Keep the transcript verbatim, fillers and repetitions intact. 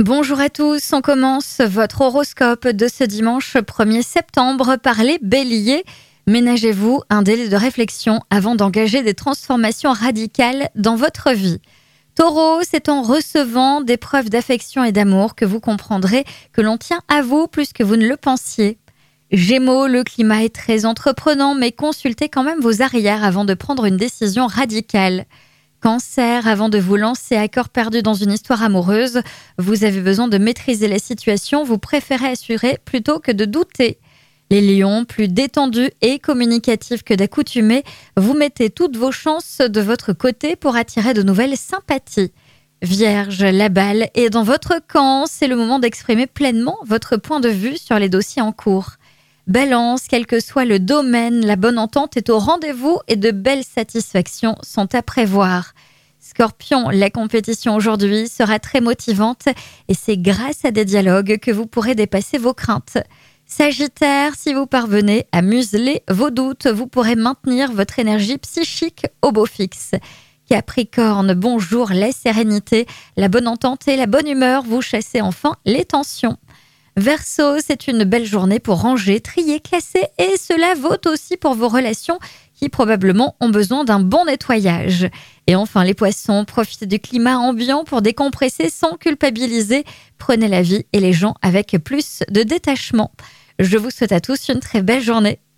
Bonjour à tous, on commence votre horoscope de ce dimanche premier septembre par les béliers. Ménagez-vous un délai de réflexion avant d'engager des transformations radicales dans votre vie. Taureau, c'est en recevant des preuves d'affection et d'amour que vous comprendrez que l'on tient à vous plus que vous ne le pensiez. Gémeaux, le climat est très entreprenant, mais consultez quand même vos arrières avant de prendre une décision radicale. Cancer, avant de vous lancer à cœur perdu dans une histoire amoureuse, vous avez besoin de maîtriser la situation, vous préférez assurer plutôt que de douter. Les lions, plus détendus et communicatifs que d'accoutumée, vous mettez toutes vos chances de votre côté pour attirer de nouvelles sympathies. Vierge, la balle est dans votre camp, c'est le moment d'exprimer pleinement votre point de vue sur les dossiers en cours. Balance, quel que soit le domaine, la bonne entente est au rendez-vous et de belles satisfactions sont à prévoir. Scorpion, la compétition aujourd'hui sera très motivante et c'est grâce à des dialogues que vous pourrez dépasser vos craintes. Sagittaire, si vous parvenez à museler vos doutes, vous pourrez maintenir votre énergie psychique au beau fixe. Capricorne, bonjour, la sérénité, la bonne entente et la bonne humeur, vous chassez enfin les tensions. Verseau, c'est une belle journée pour ranger, trier, classer et cela vaut aussi pour vos relations qui probablement ont besoin d'un bon nettoyage. Et enfin les poissons, profitez du climat ambiant pour décompresser sans culpabiliser. Prenez la vie et les gens avec plus de détachement. Je vous souhaite à tous une très belle journée.